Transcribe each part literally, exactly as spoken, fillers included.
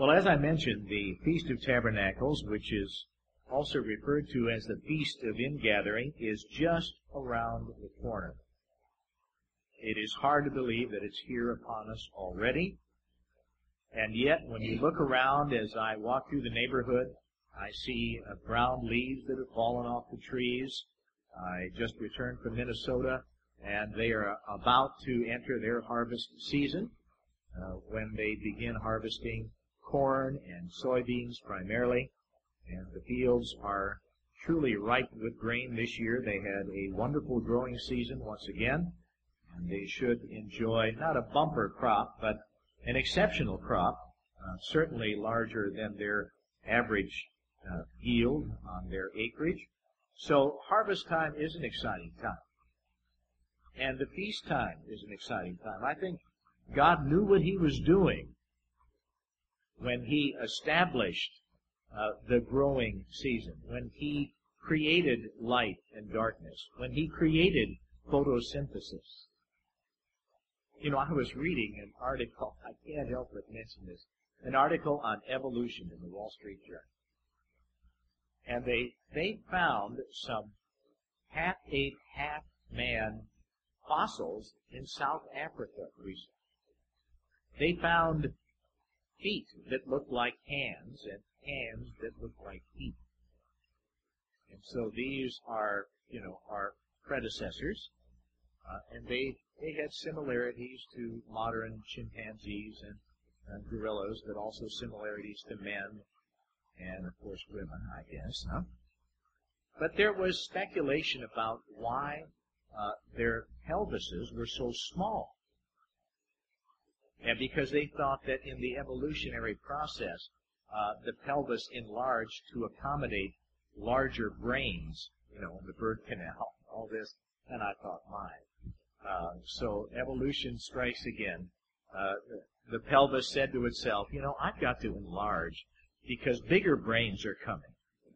Well, as I mentioned, the Feast of Tabernacles, which is also referred to as the Feast of Ingathering, is just around the corner. It is hard to believe that it's here upon us already. And yet, when you look around as I walk through the neighborhood, I see uh, brown leaves that have fallen off the trees. I just returned from Minnesota, and they are about to enter their harvest season uh, when they begin harvesting corn and soybeans primarily. And the fields are truly ripe with grain this year. They had a wonderful growing season once again, and they should enjoy not a bumper crop, but an exceptional crop, uh, certainly larger than their average uh, yield on their acreage. So harvest time is an exciting time. And the feast time is an exciting time. I think God knew what He was doing when He established uh, the growing season, when He created light and darkness, when He created photosynthesis. You know, I was reading an article, I can't help but mention this, an article on evolution in the Wall Street Journal. And they, they found some half-ape, half-man fossils in South Africa recently. They found feet that looked like hands and hands that looked like feet. And so these are, you know, our predecessors, uh, and they they had similarities to modern chimpanzees and uh, gorillas, but also similarities to men and, of course, women, I guess. Huh? But there was speculation about why uh, their pelvises were so small. And because they thought that in the evolutionary process, uh, the pelvis enlarged to accommodate larger brains, you know, in the bird canal, all this. And I thought, my. Uh, so evolution strikes again. Uh, the pelvis said to itself, you know, I've got to enlarge because bigger brains are coming.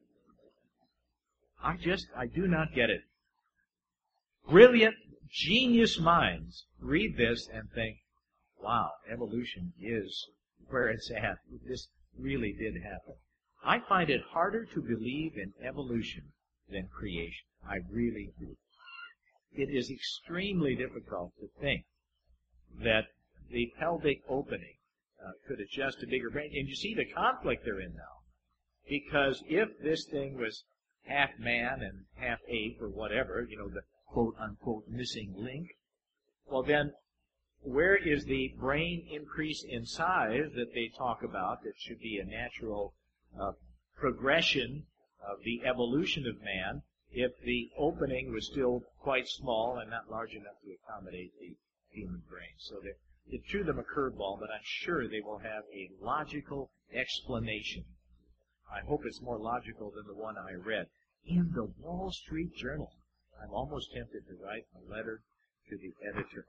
I just, I do not get it. Brilliant, genius minds read this and think, wow, evolution is where it's at. This really did happen. I find it harder to believe in evolution than creation. I really do. It is extremely difficult to think that the pelvic opening uh, could adjust to bigger brain. And you see the conflict they're in now. Because if this thing was half man and half ape or whatever, you know, the quote-unquote missing link, well then, where is the brain increase in size that they talk about that should be a natural uh, progression of the evolution of man if the opening was still quite small and not large enough to accommodate the human brain? So it threw them a curveball, but I'm sure they will have a logical explanation. I hope it's more logical than the one I read in the Wall Street Journal. I'm almost tempted to write a letter to the editor.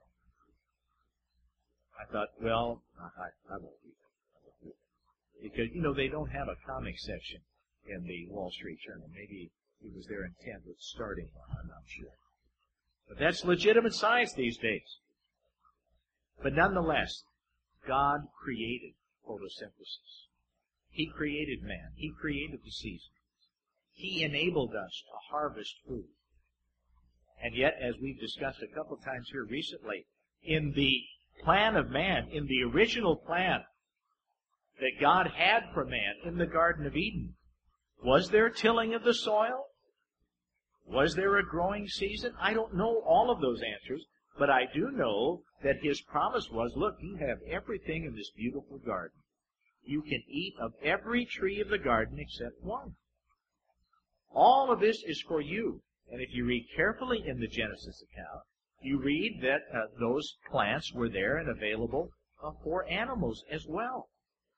I thought, well, I, I won't do that. Because, you know, they don't have a comic section in the Wall Street Journal. Maybe it was their intent with starting one, I'm not sure. But that's legitimate science these days. But nonetheless, God created photosynthesis. He created man. He created the seasons. He enabled us to harvest food. And yet, as we've discussed a couple times here recently, in the plan of man, in the original plan that God had for man in the Garden of Eden, was there tilling of the soil? Was there a growing season? I don't know all of those answers, but I do know that His promise was, look, you have everything in this beautiful garden. You can eat of every tree of the garden except one. All of this is for you. And if you read carefully in the Genesis account, you read that uh, those plants were there and available uh, for animals as well.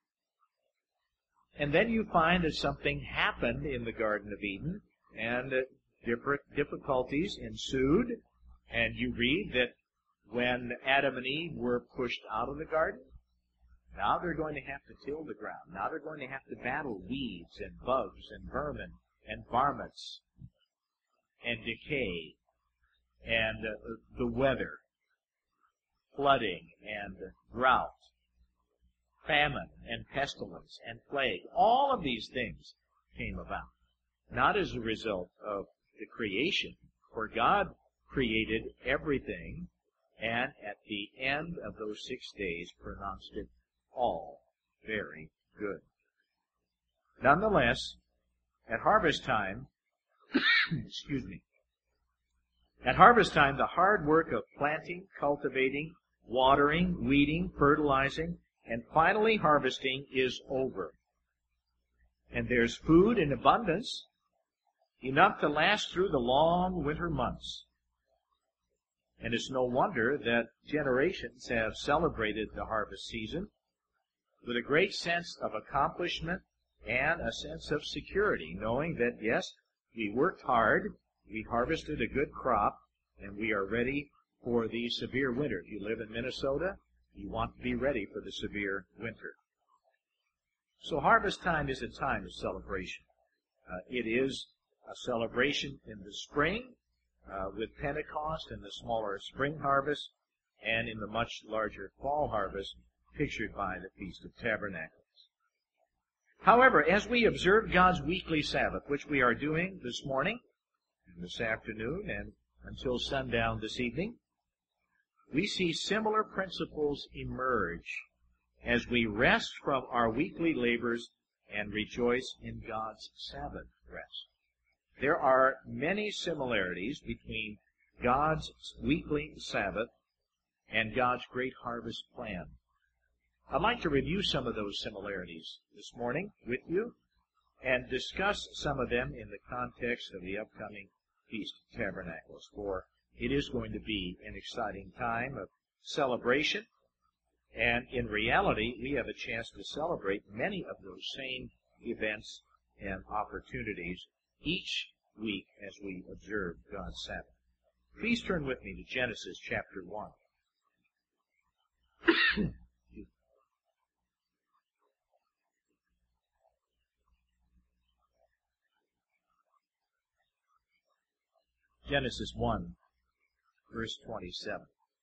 And then you find that something happened in the Garden of Eden, and uh, different difficulties ensued. And you read that when Adam and Eve were pushed out of the garden, now they're going to have to till the ground. Now they're going to have to battle weeds and bugs and vermin and varmints and decay and uh, the weather, flooding and drought. famine and pestilence and plague. All of these things came about, not as a result of the creation, for God created everything, and at the end of those six days pronounced it all very good. Nonetheless, at harvest time, excuse me, at harvest time, the hard work of planting, cultivating, watering, weeding, fertilizing, and finally harvesting is over. And there's food in abundance, enough to last through the long winter months. And it's no wonder that generations have celebrated the harvest season with a great sense of accomplishment and a sense of security, knowing that, yes, we worked hard, we harvested a good crop, and we are ready for the severe winter. If you live in Minnesota, you want to be ready for the severe winter. So harvest time is a time of celebration. Uh, it is a celebration in the spring uh, with Pentecost and the smaller spring harvest, and in the much larger fall harvest pictured by the Feast of Tabernacles. However, as we observe God's weekly Sabbath, which we are doing this morning, and this afternoon, and until sundown this evening, we see similar principles emerge as we rest from our weekly labors and rejoice in God's Sabbath rest. There are many similarities between God's weekly Sabbath and God's great harvest plan. I'd like to review some of those similarities this morning with you and discuss some of them in the context of the upcoming Feast of Tabernacles, for it is going to be an exciting time of celebration, and in reality, we have a chance to celebrate many of those same events and opportunities each week as we observe God's Sabbath. Please turn with me to Genesis chapter one. Genesis one, verse twenty-seven.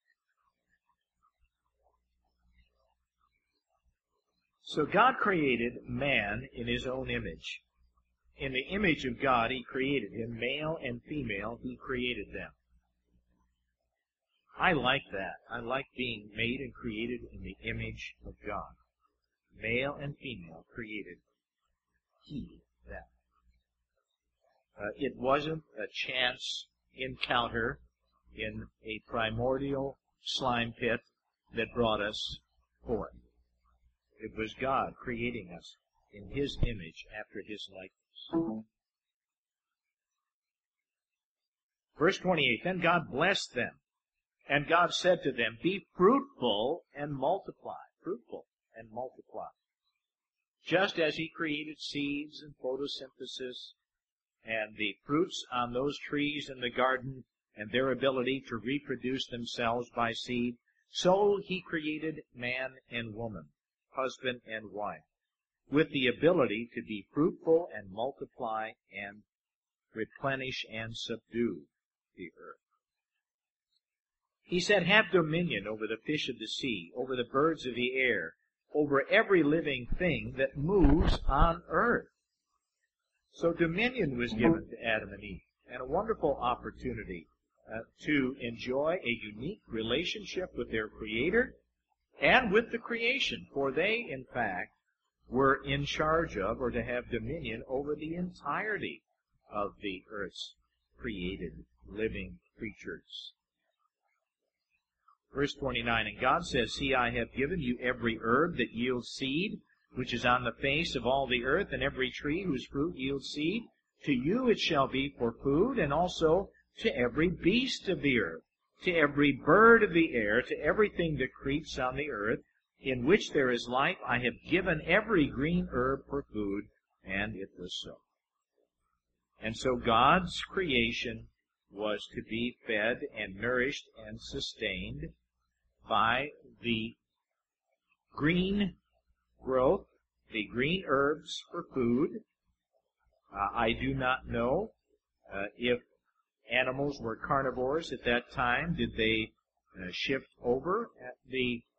So God created man in his own image. In the image of God he created him, male and female he created them. I like that. I like being made and created in the image of God. Male and female created he them. Uh, it wasn't a chance encounter in a primordial slime pit that brought us forth. It was God creating us in his image after his likeness. Verse twenty-eight, then God blessed them, and God said to them, be fruitful and multiply. Fruitful and multiply. Just as he created seeds and photosynthesis and the fruits on those trees in the garden and their ability to reproduce themselves by seed, so he created man and woman, husband and wife, with the ability to be fruitful and multiply and replenish and subdue the earth. He said, have dominion over the fish of the sea, over the birds of the air, over every living thing that moves on earth. So dominion was given to Adam and Eve, and a wonderful opportunity uh, to enjoy a unique relationship with their Creator and with the creation, for they, in fact, were in charge of, or to have dominion over, the entirety of the earth's created living creatures. Verse twenty-nine, and God says, see, I have given you every herb that yields seed, which is on the face of all the earth, and every tree whose fruit yields seed. To you it shall be for food, and also to every beast of the earth, to every bird of the air, to everything that creeps on the earth, in which there is life. I have given every green herb for food, and it was so. And so God's creation was to be fed and nourished and sustained by the green growth, the green herbs for food. Uh, I do not know uh, if animals were carnivores at that time. Did they uh, shift over at the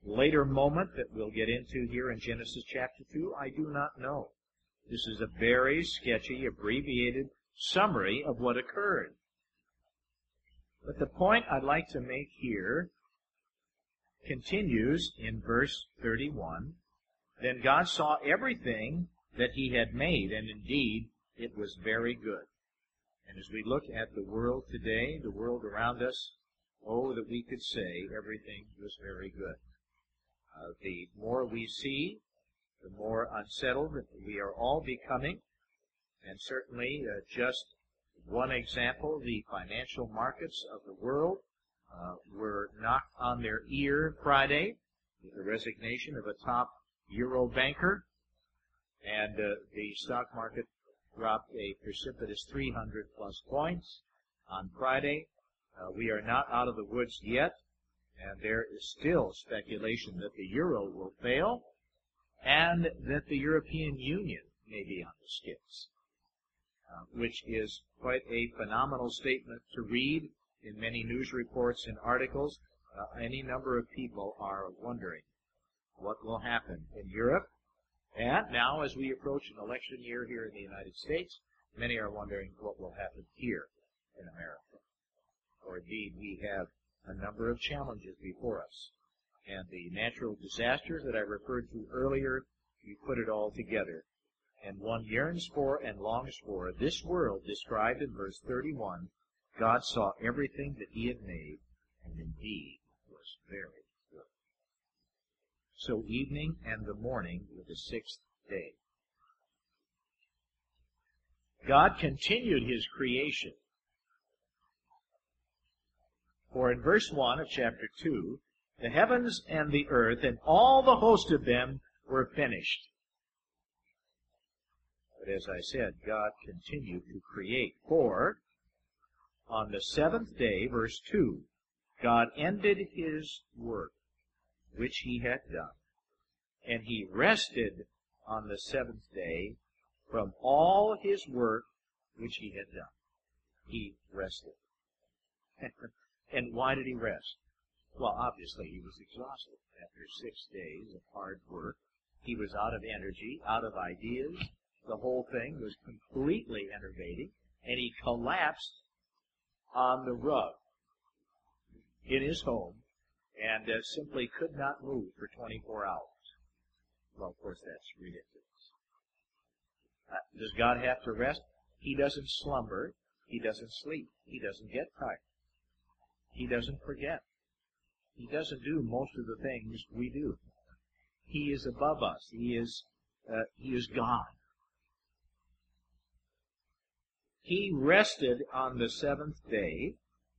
later moment that we'll get into here in Genesis chapter two? I do not know. This is a very sketchy, abbreviated summary of what occurred. But the point I'd like to make here continues in verse thirty-one. Then God saw everything that he had made, and indeed it was very good. And as we look at the world today, the world around us, oh, that we could say everything was very good. Uh, the more we see, the more unsettled we are all becoming. And certainly, uh, just one example, the financial markets of the world uh, were knocked on their ear Friday with the resignation of a top Euro banker. And uh, the stock market dropped a precipitous three hundred plus points on Friday. Uh, we are not out of the woods yet, and there is still speculation that the euro will fail and that the European Union may be on the skids, uh, which is quite a phenomenal statement to read in many news reports and articles. Uh, any number of people are wondering what will happen in Europe. And now, as we approach an election year here in the United States, many are wondering what will happen here in America. Or indeed, we have a number of challenges before us. And the natural disasters that I referred to earlier, we put it all together. And one yearns for and longs for this world described in verse thirty-one. God saw everything that he had made, and indeed was very good. So evening and the morning were the sixth day. God continued his creation. For in verse one of chapter two, the heavens and the earth and all the host of them were finished. But as I said, God continued to create. For on the seventh day, verse two, God ended his work which he had done, and he rested on the seventh day from all his work which he had done. He rested. And why did he rest? Well, obviously he was exhausted after six days of hard work. He was out of energy, out of ideas. The whole thing was completely enervating, and he collapsed on the rug in his home and uh, simply could not move for twenty-four hours. Well, of course, that's ridiculous. Uh, does God have to rest? He doesn't slumber. He doesn't sleep. He doesn't get tired. He doesn't forget. He doesn't do most of the things we do. He is above us. He is, uh, he is God. He rested on the seventh day.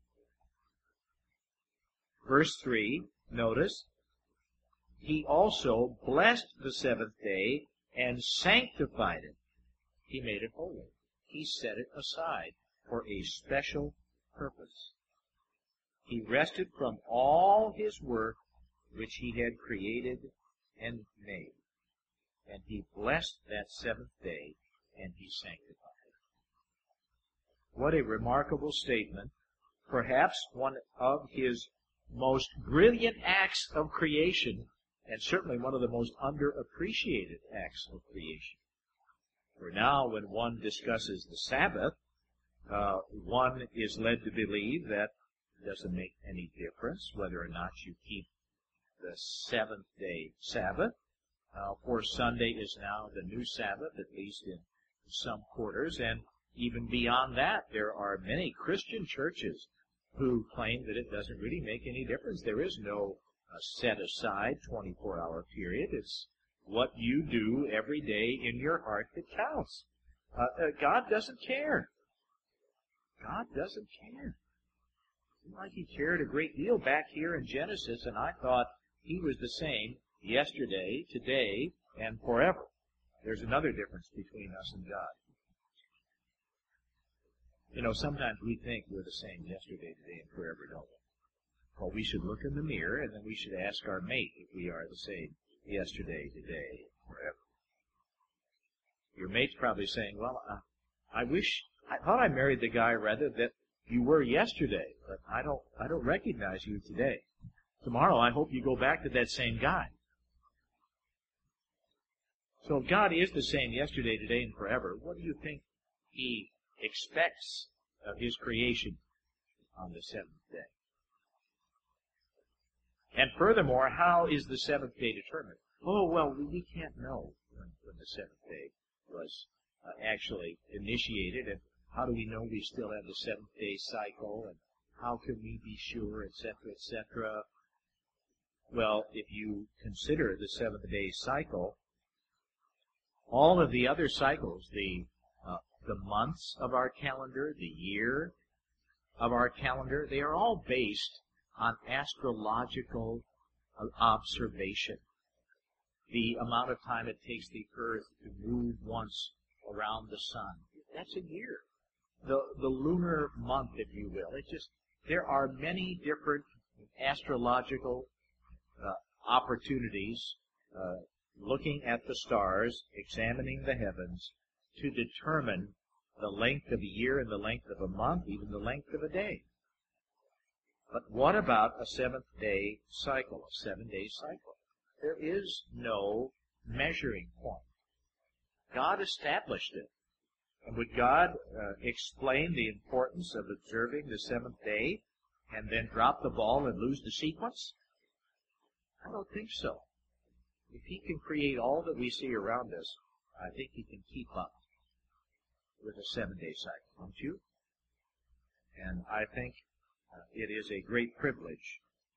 Verse three, notice, he also blessed the seventh day and sanctified it. He made it holy. He set it aside for a special purpose. He rested from all his work which he had created and made. And he blessed that seventh day, and he sanctified it. What a remarkable statement. Perhaps one of his most brilliant acts of creation, and certainly one of the most underappreciated acts of creation. For now, when one discusses the Sabbath, uh, one is led to believe that it doesn't make any difference whether or not you keep the seventh day Sabbath. Uh, of course, Sunday is now the new Sabbath, at least in some quarters, and even beyond that, there are many Christian churches who claim that it doesn't really make any difference. There is no uh, set-aside twenty-four hour period. It's what you do every day in your heart that counts. Uh, uh, God doesn't care. God doesn't care. It seemed like he cared a great deal back here in Genesis, and I thought he was the same yesterday, today, and forever. There's another difference between us and God. You know, sometimes we think we're the same yesterday, today, and forever, don't we? Well, we should look in the mirror, and then we should ask our mate if we are the same yesterday, today, forever. Your mate's probably saying, well, uh, I wish, I thought I married the guy, rather, that you were yesterday, but I don't, I don't recognize you today. Tomorrow, I hope you go back to that same guy. So if God is the same yesterday, today, and forever, what do you think He expects of His creation on the seventh day? And furthermore, how is the seventh day determined? Oh, well, we, we can't know when, when the seventh day was uh, actually initiated, and how do we know we still have the seventh day cycle, and how can we be sure, et cetera, et cetera? Well, if you consider the seventh day cycle, all of the other cycles, the uh, the months of our calendar, the year of our calendar, they are all based on astrological observation. The amount of time it takes the earth to move once around the sun, that's a year. The the lunar month, if you will, it just, there are many different astrological uh, opportunities, uh, looking at the stars, examining the heavens, to determine the length of a year and the length of a month, even the length of a day. But what about a seventh day cycle, a seven day cycle? There is no measuring point. God established it. And would God uh, explain the importance of observing the seventh day and then drop the ball and lose the sequence? I don't think so. If He can create all that we see around us, I think He can keep up with a seven-day cycle, don't you? And I think uh, it is a great privilege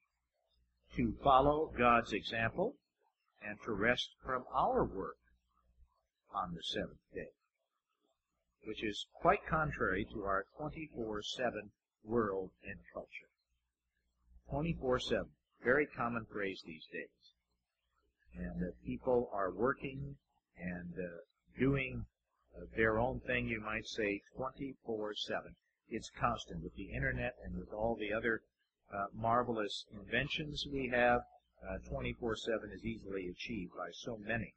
to follow God's example and to rest from our work on the seventh day, which is quite contrary to our twenty-four seven world and culture. twenty-four seven, very common phrase these days. And uh, people are working and uh, doing uh, their own thing, you might say, twenty-four seven. It's constant with the internet and with all the other uh, marvelous inventions we have. Uh, twenty-four seven is easily achieved by so many.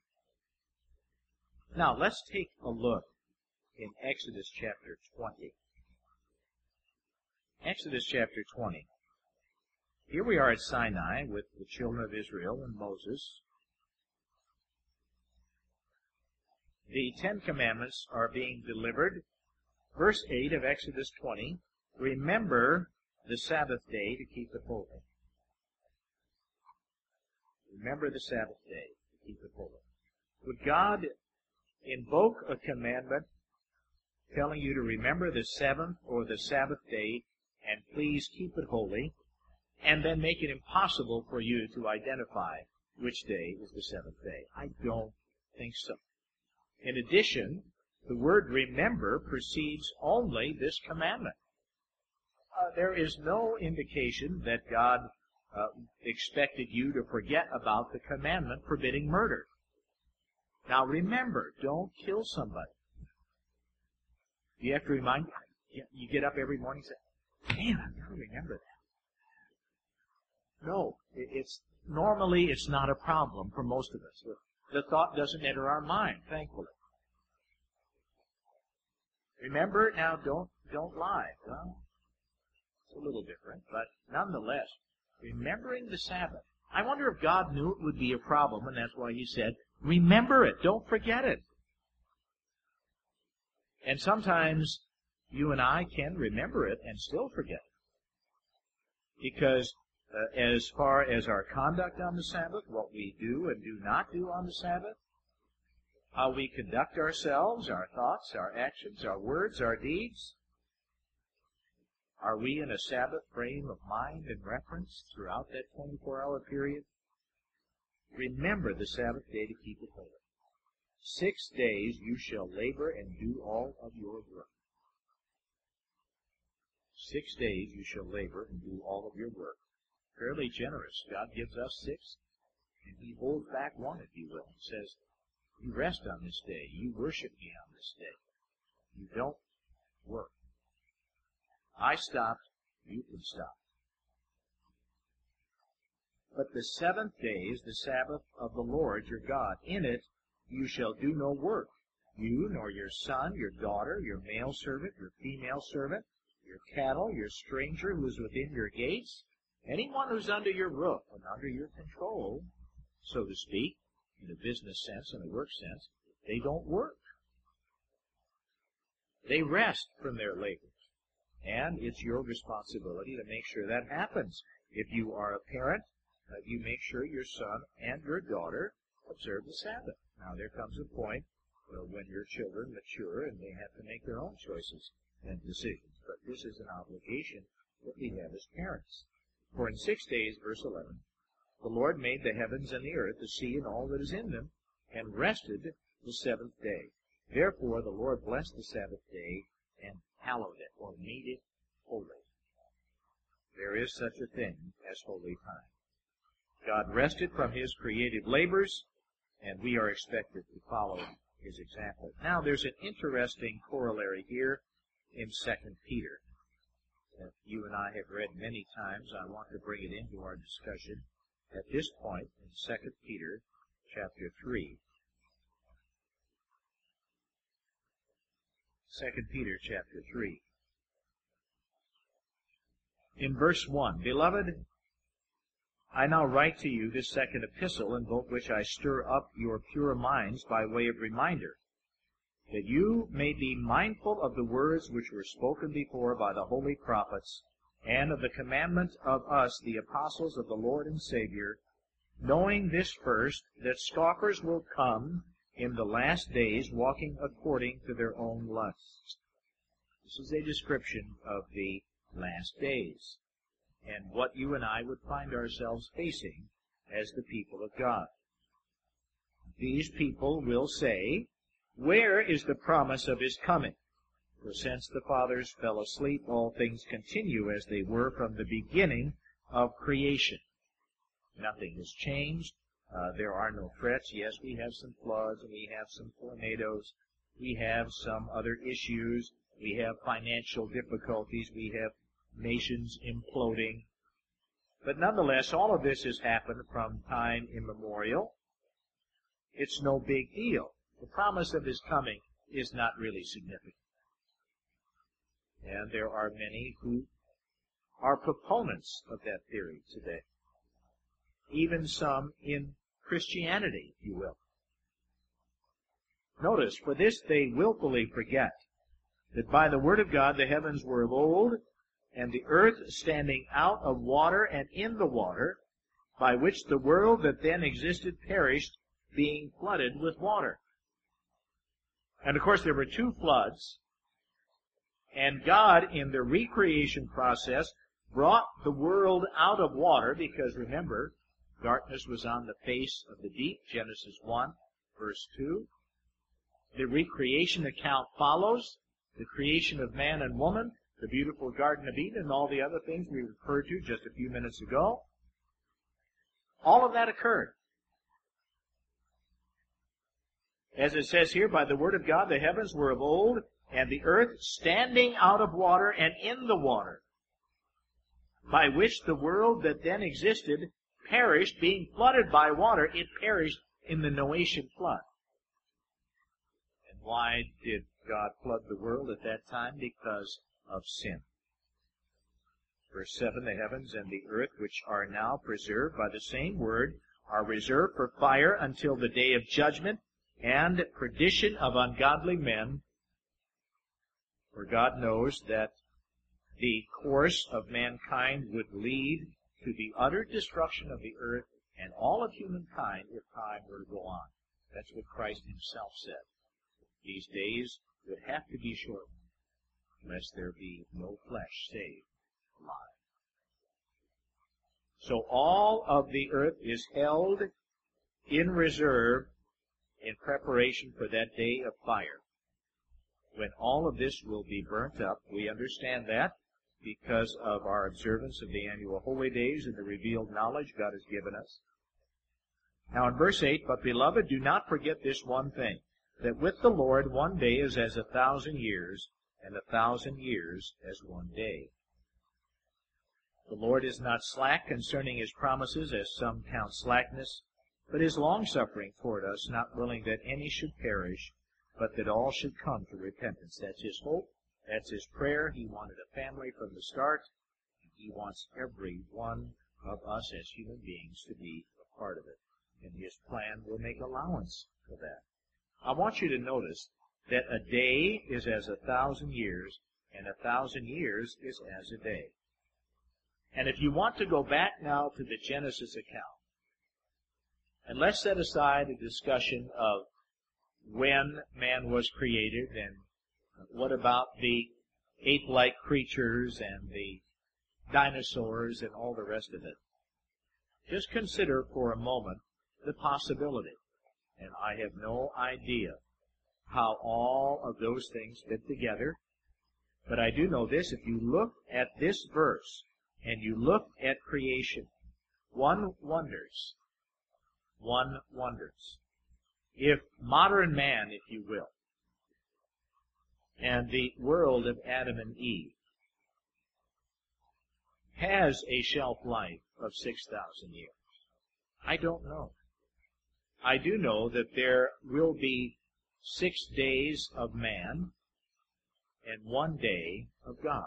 Now, let's take a look in Exodus chapter twenty. Exodus chapter twenty. Here we are at Sinai with the children of Israel and Moses. The Ten Commandments are being delivered. Verse eight of Exodus twenty, remember the Sabbath day to keep it holy. Remember the Sabbath day to keep it holy. Would God invoke a commandment telling you to remember the seventh or the Sabbath day and please keep it holy, and then make it impossible for you to identify which day is the seventh day? I don't think so. In addition, the word remember precedes only this commandment. Uh, there is no indication that God uh, expected you to forget about the commandment forbidding murder. Now remember, don't kill somebody. You have to remind you. You get up every morning and say, man, I've got to remember that. No, it's normally it's not a problem for most of us. The thought doesn't enter our mind, thankfully. Remember, now don't don't lie. Well, it's a little different, but nonetheless, remembering the Sabbath. I wonder if God knew it would be a problem, and that's why He said, remember it, don't forget it. And sometimes you and I can remember it and still forget it. Because uh, as far as our conduct on the Sabbath, what we do and do not do on the Sabbath, how we conduct ourselves, our thoughts, our actions, our words, our deeds, are we in a Sabbath frame of mind and reference throughout that twenty-four hour period? Remember the Sabbath day to keep it holy. Six days you shall labor and do all of your work. Six days you shall labor and do all of your work. Fairly generous. God gives us six, and He holds back one, if you will. He says, you rest on this day. You worship me on this day. You don't work. I stopped. You can stop. But the seventh day is the Sabbath of the Lord your God. In it you shall do no work. You, nor your son, your daughter, your male servant, your female servant, your cattle, your stranger who is within your gates, Anyone who's under your roof and under your control, so to speak, in a business sense and a work sense, they don't work. They rest from their labors. And it's your responsibility to make sure that happens. If you are a parent, uh, you make sure your son and your daughter observe the Sabbath. Now, there comes a point uh, when your children mature and they have to make their own choices and decisions. But this is an obligation that we have as parents. For in six days, verse eleven, the Lord made the heavens and the earth, the sea and all that is in them, and rested the seventh day. Therefore the Lord blessed the Sabbath day and hallowed it, or made it holy. There is such a thing as holy time. God rested from his creative labors, and we are expected to follow his example. Now, there's an interesting corollary here in Second Peter that you and I have read many times. I want to bring it into our discussion at this point in Second Peter chapter three. Second Peter chapter three. In verse one, Beloved, I now write to you this second epistle, in both which I stir up your pure minds by way of reminder, that you may be mindful of the words which were spoken before by the holy prophets, and of the commandment of us, the apostles of the Lord and Savior, knowing this first, that scoffers will come in the last days, walking according to their own lusts. This is a description of the last days, and what you and I would find ourselves facing as the people of God. These people will say, where is the promise of his coming? For since the fathers fell asleep, all things continue as they were from the beginning of creation. Nothing has changed. Uh, there are no threats. Yes, we have some floods, and we have some tornadoes. We have some other issues. We have financial difficulties. We have nations imploding. But nonetheless, all of this has happened from time immemorial. It's no big deal. The promise of his coming is not really significant. And there are many who are proponents of that theory today. Even some in Christianity, if you will. Notice, for this they willfully forget that by the word of God the heavens were of old, and the earth standing out of water and in the water, by which the world that then existed perished, being flooded with water. And of course there were two floods, and God in the recreation process brought the world out of water, because remember, darkness was on the face of the deep, Genesis one, verse two. The recreation account follows, the creation of man and woman, the beautiful Garden of Eden, and all the other things we referred to just a few minutes ago. All of that occurred. As it says here, by the word of God the heavens were of old, and the earth standing out of water and in the water, by which the world that then existed perished, being flooded by water. It perished in the Noachian flood. And why did God flood the world at that time? Because of sin. Verse seven, the heavens and the earth, which are now preserved by the same word, are reserved for fire until the day of judgment and perdition of ungodly men. For God knows that the course of mankind would lead to the utter destruction of the earth and all of humankind if time were to go on. That's what Christ himself said. These days would have to be shortened, lest there be no flesh saved alive. So all of the earth is held in reserve in preparation for that day of fire, when all of this will be burnt up. We understand that because of our observance of the annual holy days and the revealed knowledge God has given us. Now in verse eight, but beloved, do not forget this one thing, that with the Lord one day is as a thousand years, and a thousand years as one day. The Lord is not slack concerning his promises, as some count slackness, but is longsuffering toward us, not willing that any should perish, but that all should come to repentance. That's his hope. That's his prayer. He wanted a family from the start. He wants every one of us as human beings to be a part of it. And His plan will make allowance for that. I want you to notice that a day is as a thousand years, and a thousand years is as a day. And if you want to go back now to the Genesis account, and let's set aside a discussion of when man was created and what about the ape-like creatures and the dinosaurs and all the rest of it. Just consider for a moment the possibility. And I have no idea how all of those things fit together. But I do know this, if you look at this verse and you look at creation, one wonders, one wonders, if modern man, if you will, and the world of Adam and Eve has a shelf life of six thousand years. I don't know. I do know that there will be six days of man and one day of God.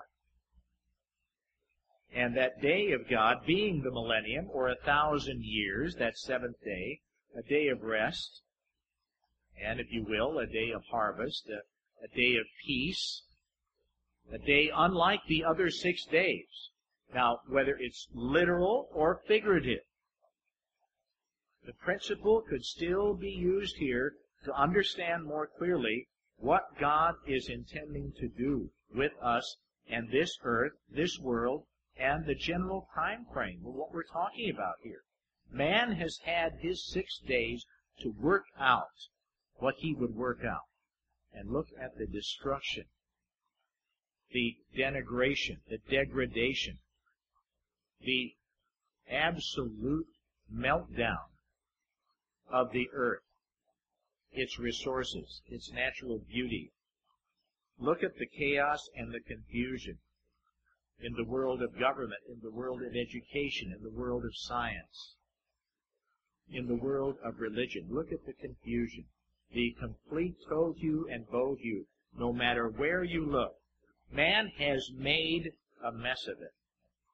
And that day of God being the millennium, or a thousand years, that seventh day, a day of rest, and if you will, a day of harvest, a, a day of peace, a day unlike the other six days. Now, whether it's literal or figurative, the principle could still be used here to understand more clearly what God is intending to do with us and this earth, this world, and the general time frame of what we're talking about here. Man has had his six days to work out what he would work out. And look at the destruction, the denigration, the degradation, the absolute meltdown of the earth, its resources, its natural beauty. Look at the chaos and the confusion in the world of government, in the world of education, in the world of science, in the world of religion. Look at the confusion, the complete tohu and bohu, no matter where you look. Man has made a mess of it.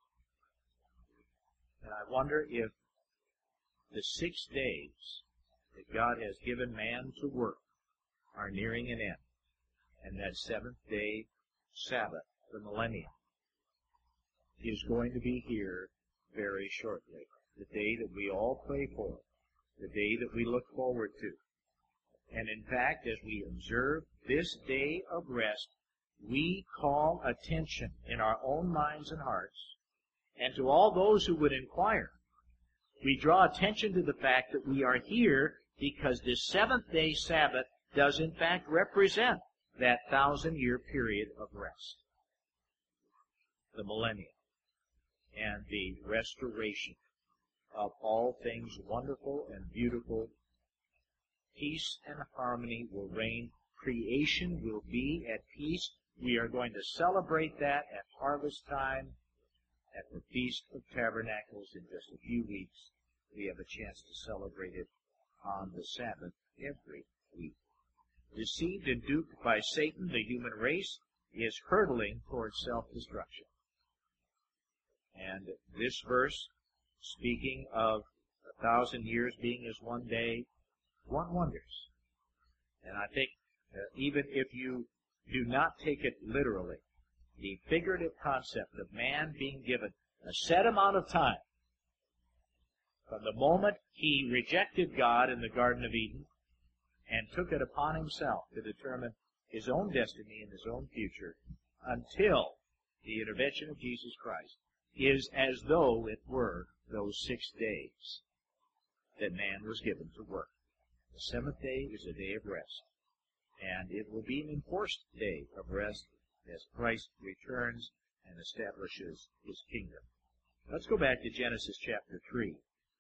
And I wonder if the six days that God has given man to work are nearing an end. And that seventh day Sabbath, the millennium, is going to be here very shortly. The day that we all pray for, the day that we look forward to. And in fact, as we observe this day of rest, we call attention in our own minds and hearts, and to all those who would inquire, we draw attention to the fact that we are here because this seventh day Sabbath does in fact represent that thousand-year period of rest, the millennium, and the restoration of all things wonderful and beautiful. Peace and harmony will reign. Creation will be at peace. We are going to celebrate that at harvest time, at the Feast of Tabernacles in just a few weeks. We have a chance to celebrate it on the Sabbath every week. Deceived and duped by Satan, the human race is hurtling towards self-destruction. And this verse, speaking of a thousand years being as one day, one wonders. And I think uh, even if you do not take it literally, the figurative concept of man being given a set amount of time from the moment he rejected God in the Garden of Eden and took it upon himself to determine his own destiny and his own future until the intervention of Jesus Christ, is as though it were those six days that man was given to work. The seventh day is a day of rest, and it will be an enforced day of rest as Christ returns and establishes his kingdom. Let's go back to Genesis chapter three.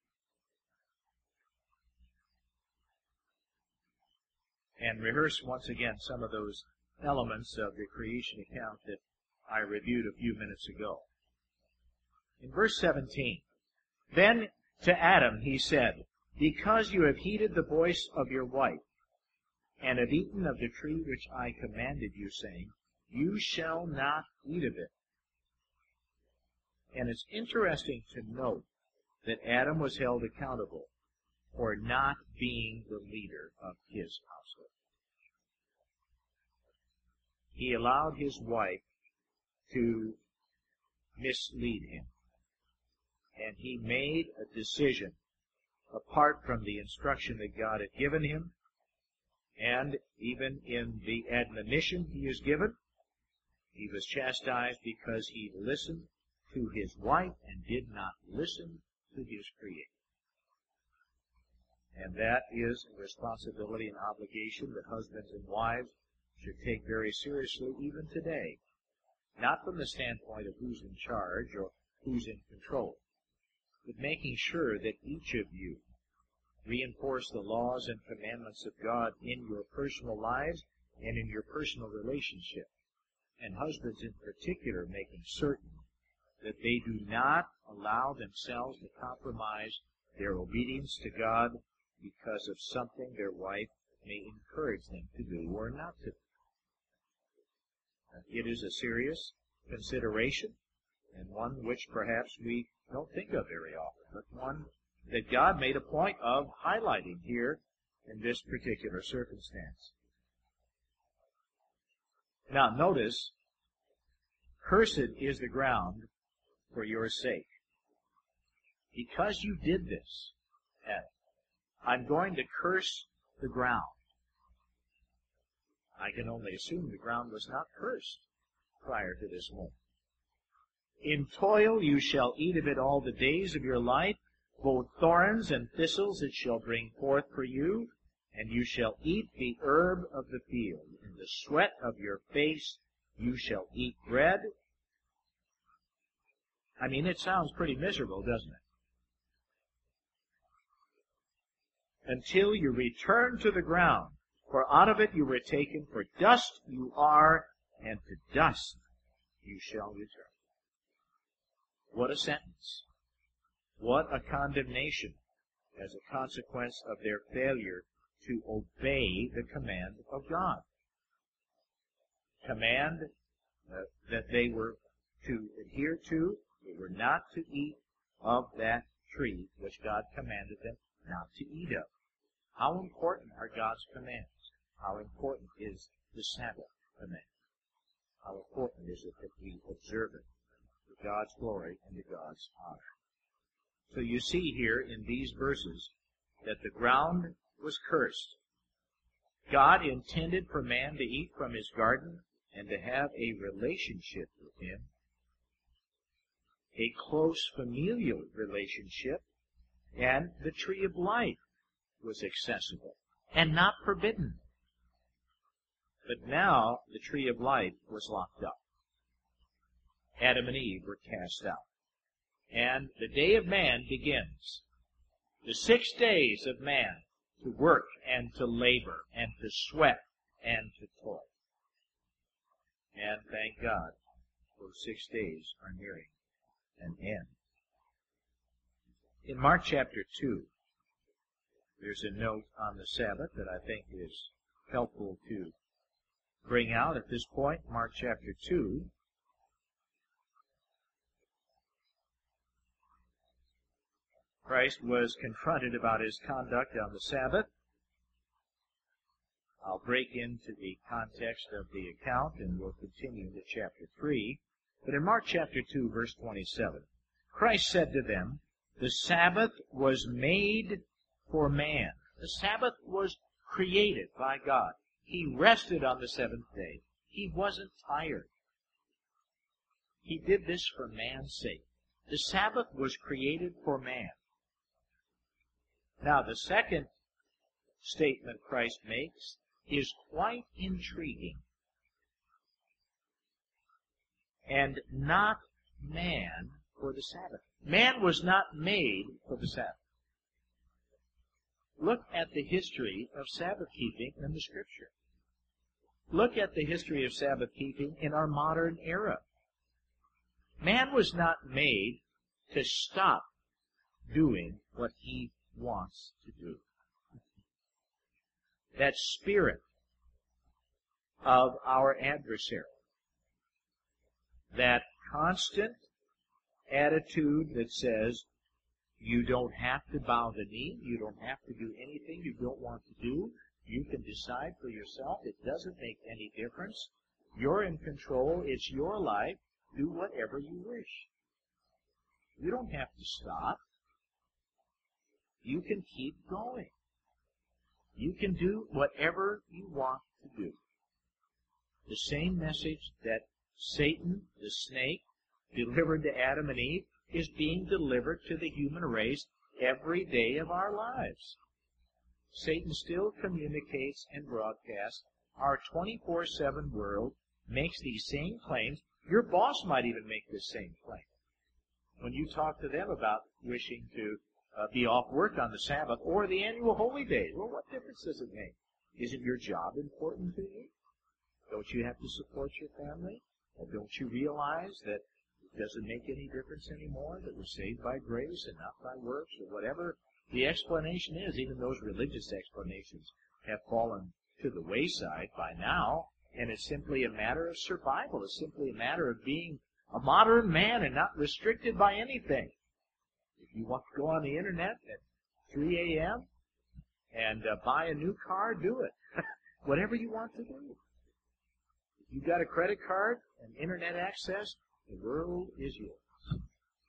And rehearse once again some of those elements of the creation account that I reviewed a few minutes ago. In verse seventeen, then to Adam he said, because you have heeded the voice of your wife, and have eaten of the tree which I commanded you, saying, you shall not eat of it. And it's interesting to note that Adam was held accountable for not being the leader of his household. He allowed his wife to mislead him. And he made a decision apart from the instruction that God had given him, and even in the admonition he is given, he was chastised because he listened to his wife and did not listen to his Creator. And that is a responsibility and obligation that husbands and wives should take very seriously even today. Not from the standpoint of who's in charge or who's in control, but making sure that each of you reinforce the laws and commandments of God in your personal lives and in your personal relationship. And husbands in particular making certain that they do not allow themselves to compromise their obedience to God because of something their wife may encourage them to do or not to do. It is a serious consideration, and one which perhaps we don't think of very often, but one that God made a point of highlighting here in this particular circumstance. Now notice, cursed is the ground for your sake. Because you did this, Adam, I'm going to curse the ground. I can only assume the ground was not cursed prior to this moment. In toil you shall eat of it all the days of your life, both thorns and thistles it shall bring forth for you, and you shall eat the herb of the field. In the sweat of your face you shall eat bread. I mean, it sounds pretty miserable, doesn't it? Until you return to the ground, for out of it you were taken, for dust you are, and to dust you shall return. What a sentence. What a condemnation as a consequence of their failure to obey the command of God. Command uh, that they were to adhere to. They were not to eat of that tree which God commanded them not to eat of. How important are God's commands? How important is the Sabbath command? How important is it that we observe it for God's glory and to God's honor? So you see here in these verses that the ground was cursed. God intended for man to eat from his garden and to have a relationship with him, a close familial relationship, and the tree of life was accessible and not forbidden. But now the tree of life was locked up. Adam and Eve were cast out. And the day of man begins. The six days of man to work and to labor and to sweat and to toil. And thank God, those six days are nearing an end. In Mark chapter two, there's a note on the Sabbath that I think is helpful to bring out at this point. Mark chapter two. Christ was confronted about his conduct on the Sabbath. I'll break into the context of the account and we'll continue to chapter three. But in Mark chapter two, verse twenty-seven, Christ said to them, the Sabbath was made for man. The Sabbath was created by God. He rested on the seventh day. He wasn't tired. He did this for man's sake. The Sabbath was created for man. Now, the second statement Christ makes is quite intriguing. And not man for the Sabbath. Man was not made for the Sabbath. Look at the history of Sabbath keeping in the Scripture. Look at the history of Sabbath keeping in our modern era. Man was not made to stop doing what he wants to do. That spirit of our adversary, that constant attitude that says, you don't have to bow the knee, you don't have to do anything you don't want to do, you can decide for yourself, it doesn't make any difference, you're in control, it's your life, do whatever you wish. You don't have to stop. You can keep going. You can do whatever you want to do. The same message that Satan, the snake, delivered to Adam and Eve is being delivered to the human race every day of our lives. Satan still communicates and broadcasts. Our twenty-four seven world makes these same claims. Your boss might even make this same claim. When you talk to them about wishing to uh, be off work on the Sabbath or the annual holy days, well, what difference does it make? Isn't your job important to you? Don't you have to support your family? Or don't you realize that it doesn't make any difference anymore, that we're saved by grace and not by works, or whatever the explanation is? Even those religious explanations have fallen to the wayside by now, and it's simply a matter of survival. It's simply a matter of being a modern man and not restricted by anything. If you want to go on the internet at three a.m. and uh, buy a new car, do it. Whatever you want to do. If you've got a credit card and internet access, the world is yours.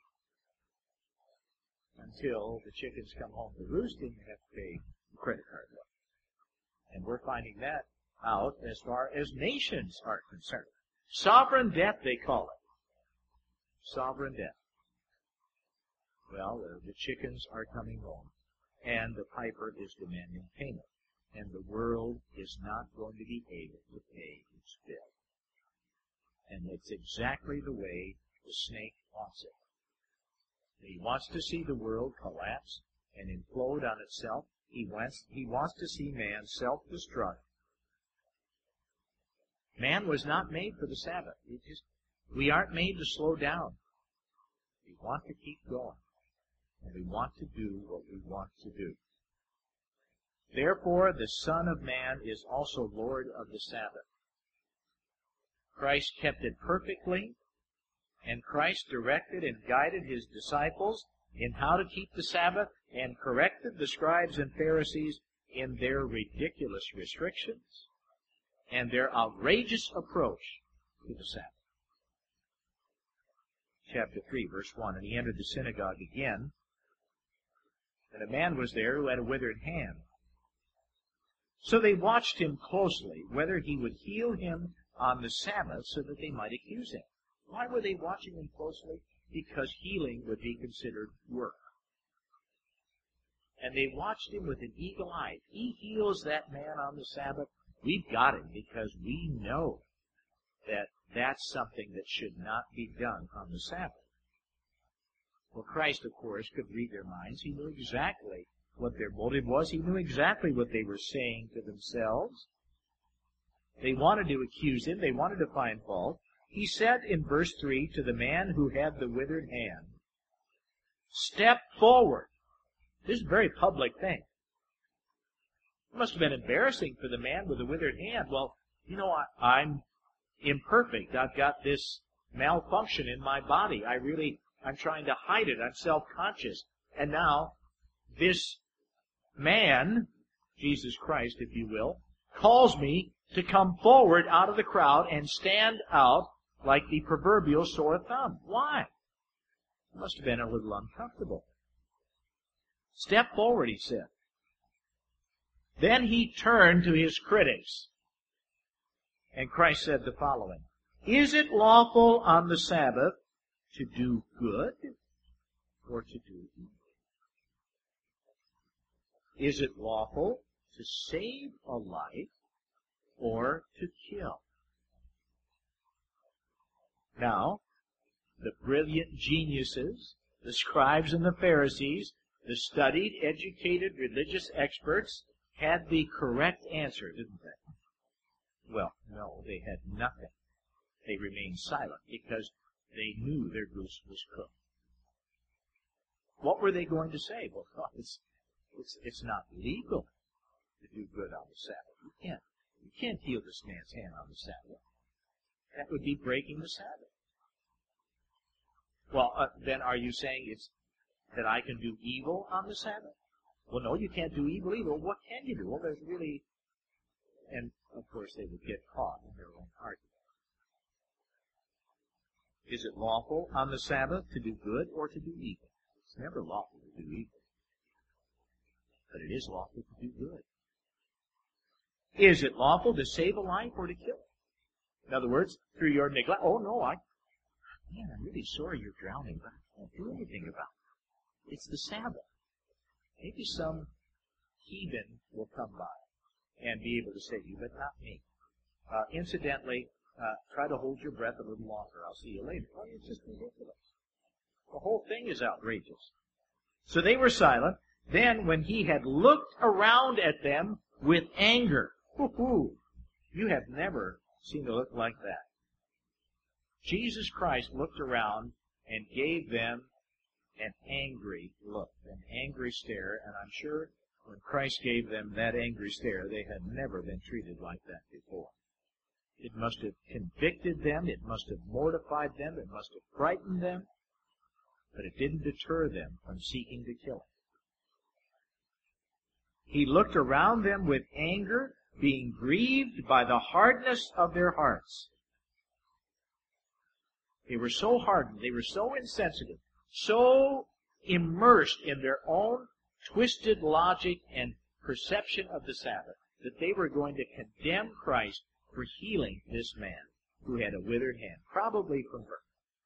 Until the chickens come home to roost and you have to pay the credit card bill. And we're finding that out as far as nations are concerned. Sovereign debt, they call it. Sovereign debt. Well, uh, the chickens are coming home, and the piper is demanding payment, and the world is not going to be able to pay its bill. And it's exactly the way the snake wants it. He wants to see the world collapse and implode on itself. He wants, he wants to see man self-destruct. Man was not made for the Sabbath. It just, we aren't made to slow down. We want to keep going. And we want to do what we want to do. Therefore, the Son of Man is also Lord of the Sabbath. Christ kept it perfectly, and Christ directed and guided his disciples in how to keep the Sabbath, and corrected the scribes and Pharisees in their ridiculous restrictions and their outrageous approach to the Sabbath. Chapter three, verse one, and he entered the synagogue again, and a man was there who had a withered hand. So they watched him closely, whether he would heal him on the Sabbath, so that they might accuse him. Why were they watching him closely? Because healing would be considered work. And they watched him with an eagle eye. If he heals that man on the Sabbath, we've got him, because we know that that's something that should not be done on the Sabbath. Well, Christ, of course, could read their minds. He knew exactly what their motive was. He knew exactly what they were saying to themselves. They wanted to accuse him. They wanted to find fault. He said in verse three to the man who had the withered hand, "Step forward." This is a very public thing. It must have been embarrassing for the man with the withered hand. Well, you know, I, I'm imperfect. I've got this malfunction in my body. I really, I'm trying to hide it. I'm self-conscious. And now, this man, Jesus Christ, if you will, calls me to come forward out of the crowd and stand out like the proverbial sore thumb. Why? It must have been a little uncomfortable. Step forward, he said. Then he turned to his critics, and Christ said the following, "Is it lawful on the Sabbath to do good or to do evil? Is it lawful to save a life or to kill?" Now, the brilliant geniuses, the scribes and the Pharisees, the studied, educated, religious experts, had the correct answer, didn't they? Well, no, they had nothing. They remained silent because they knew their goose was cooked. What were they going to say? Well, it's, it's, it's not legal to do good on the Sabbath. You can't, you can't heal this man's hand on the Sabbath. That would be breaking the Sabbath. Well, uh, then are you saying it's that I can do evil on the Sabbath? Well, no, you can't do evil either. What can you do? Well, there's really... And, of course, they would get caught in their own argument. Is it lawful on the Sabbath to do good or to do evil? It's never lawful to do evil. But it is lawful to do good. Is it lawful to save a life or to kill it? In other words, through your neglect. Oh, no, I... Man, I'm really sorry you're drowning, but I can't do anything about it. It's the Sabbath. Maybe some heathen will come by and be able to save you, but not me. Uh, incidentally, uh, try to hold your breath a little longer. I'll see you later. Oh, it's just ridiculous. The whole thing is outrageous. So they were silent. Then, when he had looked around at them with anger, whoo-hoo, you have never seen a look like that. Jesus Christ looked around and gave them an angry look, an angry stare, and I'm sure when Christ gave them that angry stare, they had never been treated like that before. It must have convicted them, it must have mortified them, it must have frightened them, but it didn't deter them from seeking to kill him. He looked around them with anger, being grieved by the hardness of their hearts. They were so hardened, they were so insensitive, so immersed in their own twisted logic and perception of the Sabbath, that they were going to condemn Christ for healing this man who had a withered hand, probably from birth.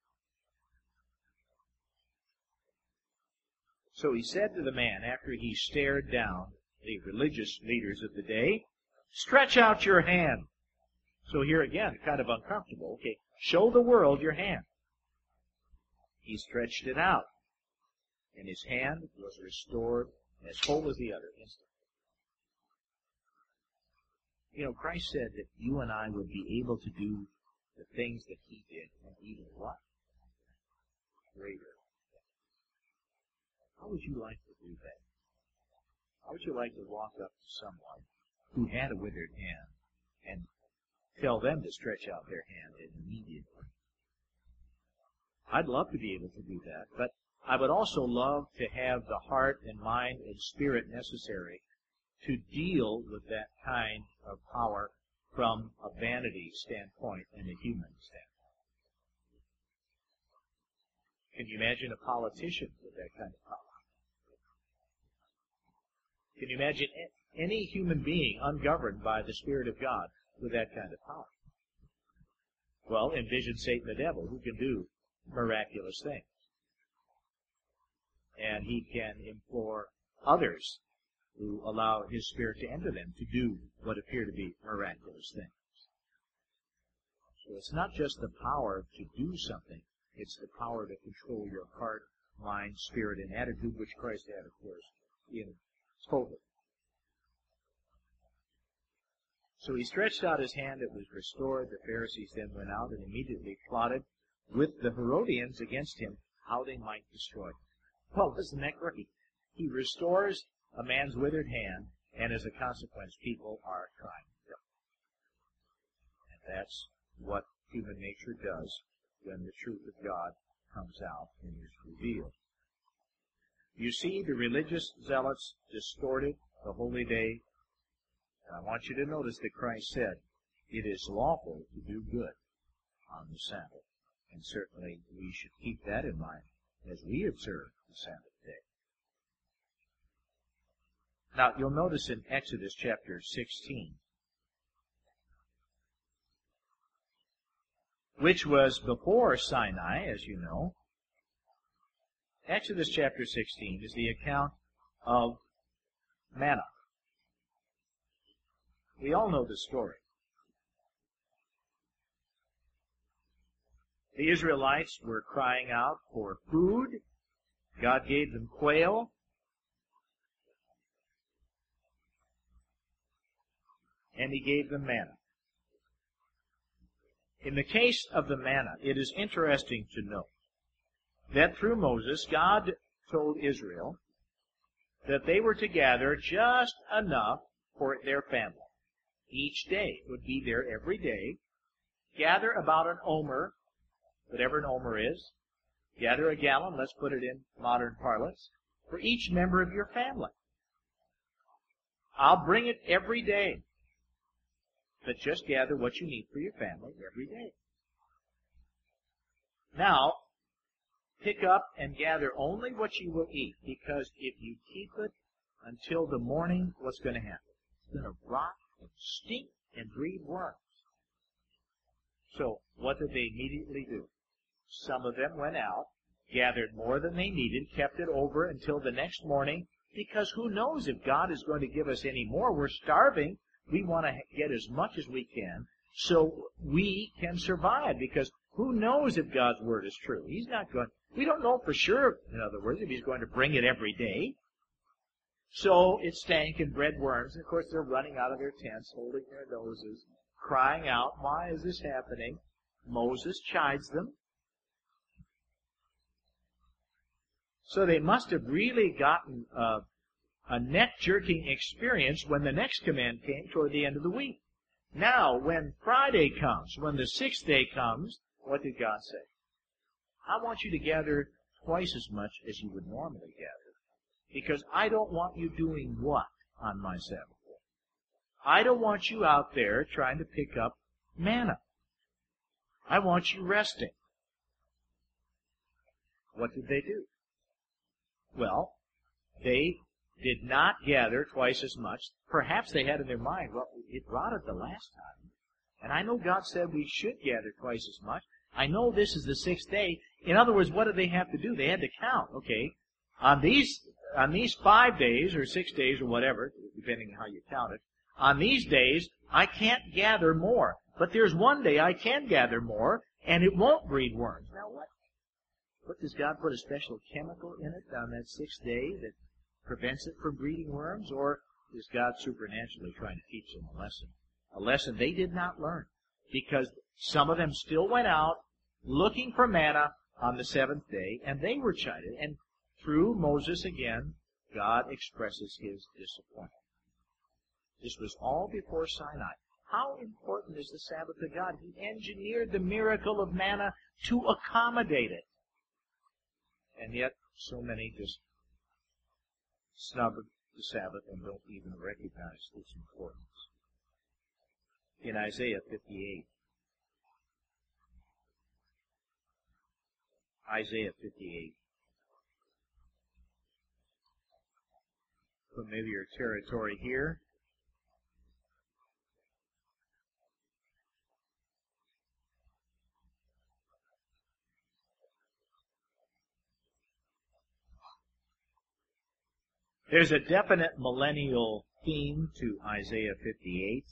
So he said to the man, after he stared down the religious leaders of the day, "Stretch out your hand." So here again, kind of uncomfortable. Okay, show the world your hand. He stretched it out, and his hand was restored as whole as the other instantly. You know, Christ said that you and I would be able to do the things that he did, and even what? Greater. How would you like to do that? How would you like to walk up to someone who had a withered hand and tell them to stretch out their hand immediately? I'd love to be able to do that, but I would also love to have the heart and mind and spirit necessary to deal with that kind of power from a vanity standpoint and a human standpoint. Can you imagine a politician with that kind of power? Can you imagine any human being ungoverned by the Spirit of God with that kind of power? Well, envision Satan the devil, who can do miraculous things. And he can implore others who allow his Spirit to enter them to do what appear to be miraculous things. So it's not just the power to do something, it's the power to control your heart, mind, spirit, and attitude, which Christ had, of course, in total. So he stretched out his hand, it was restored. The Pharisees then went out and immediately plotted with the Herodians against him how they might destroy him. Well, isn't that great? He restores a man's withered hand, and as a consequence, people are trying to kill him. And that's what human nature does when the truth of God comes out and is revealed. You see, the religious zealots distorted the holy day. And I want you to notice that Christ said, it is lawful to do good on the Sabbath. And certainly we should keep that in mind as we observe the Sabbath day. Now, you'll notice in Exodus chapter sixteen, which was before Sinai, as you know, Exodus chapter sixteen is the account of manna. We all know the story. The Israelites were crying out for food. God gave them quail. And he gave them manna. In the case of the manna, it is interesting to note that through Moses, God told Israel that they were to gather just enough for their family. Each day would be there every day. Gather about an omer, whatever an omer is, Gather a gallon, let's put it in modern parlance, for each member of your family. I'll bring it every day. But just gather what you need for your family every day. Now, pick up and gather only what you will eat, because if you keep it until the morning, what's going to happen? It's going to rot and stink and breed worms. So, what did they immediately do? Some of them went out, gathered more than they needed, kept it over until the next morning, because who knows if God is going to give us any more. We're starving. We want to get as much as we can so we can survive, because who knows if God's Word is true? He's not going, we don't know for sure, in other words, if He's going to bring it every day. So it stank and bred worms. And of course, they're running out of their tents, holding their noses, crying out, why is this happening? Moses chides them. So they must have really gotten uh, a neck-jerking experience when the next command came toward the end of the week. Now, when Friday comes, when the sixth day comes, what did God say? I want you to gather twice as much as you would normally gather, because I don't want you doing what on my Sabbath day? I don't want you out there trying to pick up manna. I want you resting. What did they do? Well, they did not gather twice as much. Perhaps they had in their mind, well, it rotted the last time. And I know God said we should gather twice as much. I know this is the sixth day. In other words, what did they have to do? They had to count. Okay, on these on these five days or six days or whatever, depending on how you count it, on these days, I can't gather more. But there's one day I can gather more, and it won't breed worms. Now what? What, does God put a special chemical in it on that sixth day that prevents it from breeding worms? Or is God supernaturally trying to teach them a lesson? A lesson they did not learn, because some of them still went out looking for manna on the seventh day, and they were chided. And through Moses again, God expresses His disappointment. This was all before Sinai. How important is the Sabbath to God? He engineered the miracle of manna to accommodate it. And yet, so many just snub the Sabbath and don't even recognize its importance. In Isaiah fifty-eight, Isaiah fifty-eight, familiar territory here. There's a definite millennial theme to Isaiah fifty-eight.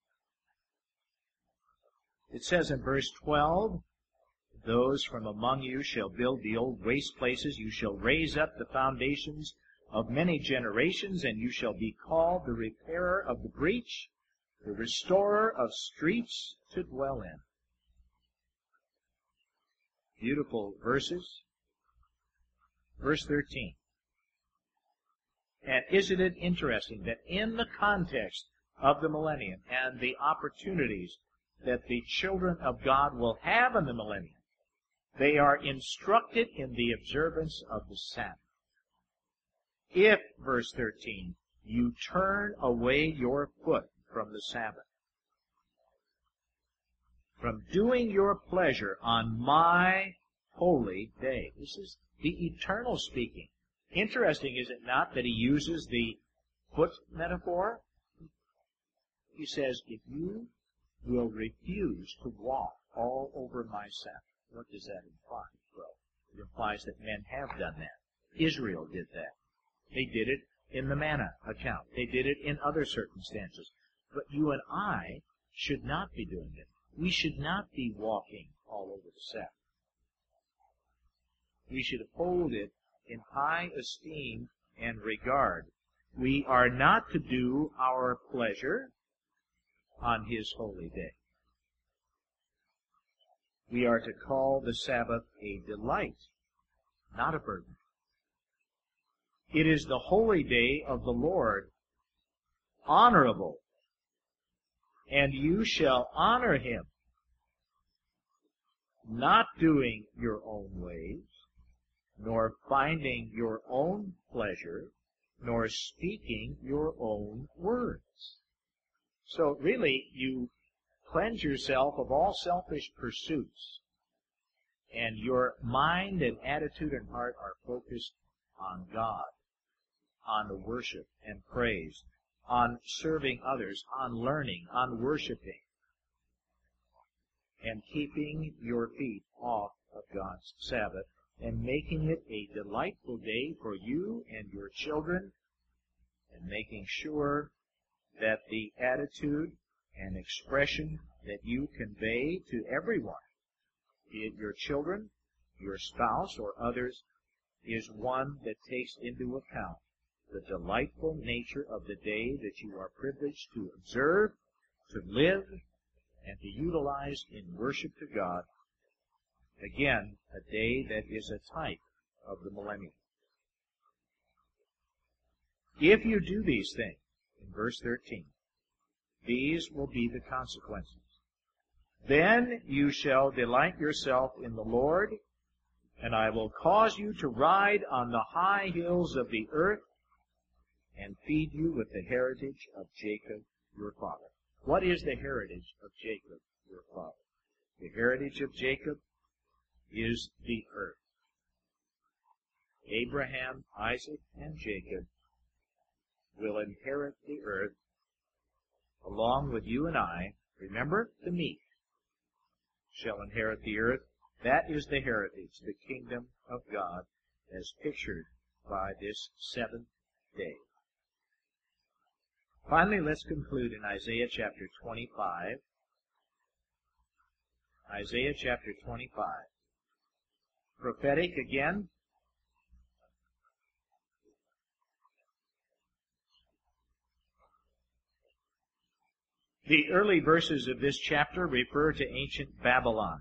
It says in verse twelve, those from among you shall build the old waste places. You shall raise up the foundations of many generations, and you shall be called the repairer of the breach, the restorer of streets to dwell in. Beautiful verses. Verse thirteen. And isn't it interesting that in the context of the millennium and the opportunities that the children of God will have in the millennium, they are instructed in the observance of the Sabbath. If, verse thirteen, you turn away your foot from the Sabbath, from doing your pleasure on my holy day. This is the eternal speaking. Interesting, is it not, that he uses the foot metaphor? He says, if you will refuse to walk all over my Sabbath. What does that imply? Well, it implies that men have done that. Israel did that. They did it in the manna account. They did it in other circumstances. But you and I should not be doing it. We should not be walking all over the Sabbath. We should hold it in high esteem and regard. We are not to do our pleasure on His holy day. We are to call the Sabbath a delight, not a burden. It is the holy day of the Lord, honorable, and you shall honor Him, not doing your own ways, nor finding your own pleasure, nor speaking your own words. So really, you cleanse yourself of all selfish pursuits, and your mind and attitude and heart are focused on God, on the worship and praise, on serving others, on learning, on worshiping, and keeping your feet off of God's Sabbath, and making it a delightful day for you and your children, and making sure that the attitude and expression that you convey to everyone, be it your children, your spouse, or others, is one that takes into account the delightful nature of the day that you are privileged to observe, to live, and to utilize in worship to God. Again, a day that is a type of the millennium. If you do these things, in verse thirteen, these will be the consequences. Then you shall delight yourself in the Lord, and I will cause you to ride on the high hills of the earth, and feed you with the heritage of Jacob your father. What is the heritage of Jacob your father? The heritage of Jacob is the earth. Abraham, Isaac, and Jacob will inherit the earth along with you and I. Remember, the meek shall inherit the earth. That is the heritage, the kingdom of God, as pictured by this seventh day. Finally, let's conclude in Isaiah chapter twenty-five. Isaiah chapter twenty-five. Prophetic again. The early verses of this chapter refer to ancient Babylon.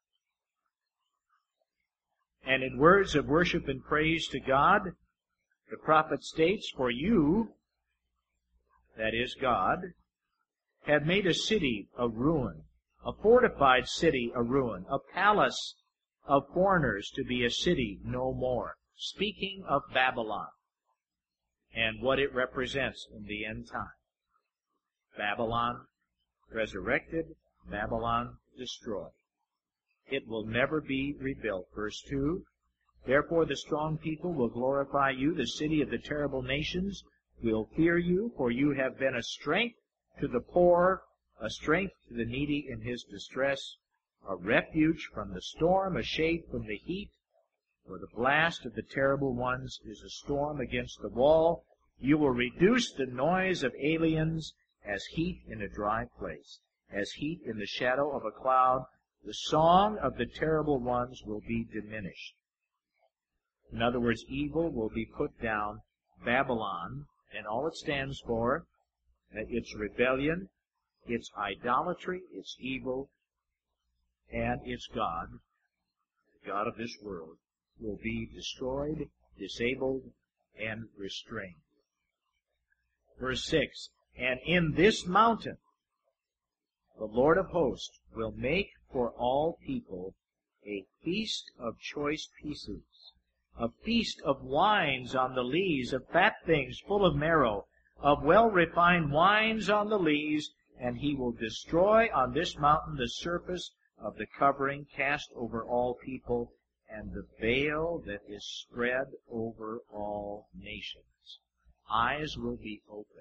And in words of worship and praise to God, the prophet states, "For you," that is God, "have made a city a ruin, a fortified city a ruin, a palace of foreigners to be a city no more." Speaking of Babylon and what it represents in the end time. Babylon resurrected, Babylon destroyed. It will never be rebuilt. Verse two, "Therefore the strong people will glorify you, the city of the terrible nations will fear you, for you have been a strength to the poor, a strength to the needy in his distress, a refuge from the storm, a shade from the heat, for the blast of the terrible ones is a storm against the wall. You will reduce the noise of aliens as heat in a dry place, as heat in the shadow of a cloud. The song of the terrible ones will be diminished." In other words, evil will be put down. Babylon, and all it stands for, its rebellion, its idolatry, its evil, and its God, the God of this world, will be destroyed, disabled, and restrained. Verse six, "And in this mountain the Lord of hosts will make for all people a feast of choice pieces, a feast of wines on the lees, of fat things full of marrow, of well-refined wines on the lees, and he will destroy on this mountain the surface of the covering cast over all people, and the veil that is spread over all nations." Eyes will be opened.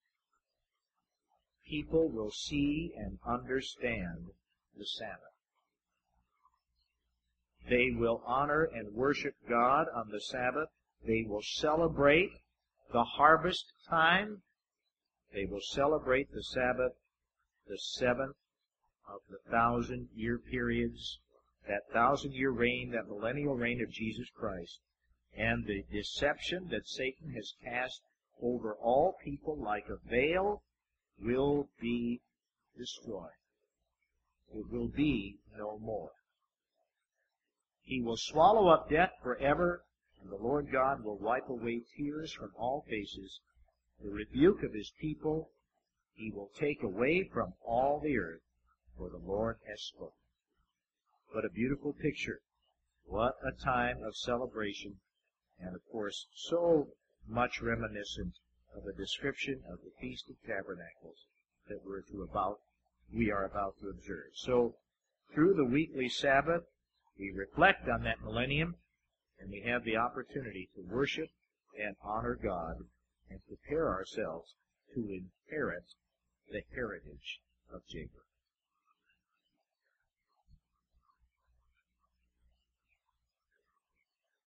People will see and understand the Sabbath. They will honor and worship God on the Sabbath. They will celebrate the harvest time. They will celebrate the Sabbath, the seventh of the thousand-year periods, that thousand-year reign, that millennial reign of Jesus Christ, and the deception that Satan has cast over all people like a veil will be destroyed. It will be no more. He will swallow up death forever, and the Lord God will wipe away tears from all faces. The rebuke of his people he will take away from all the earth, for the Lord has spoken. What a beautiful picture What a time of celebration, and of course, so much reminiscent of a description of the Feast of Tabernacles that we're to about, we are about to observe. So, through the weekly Sabbath, we reflect on that millennium, and we have the opportunity to worship and honor God and prepare ourselves to inherit the heritage of Jacob.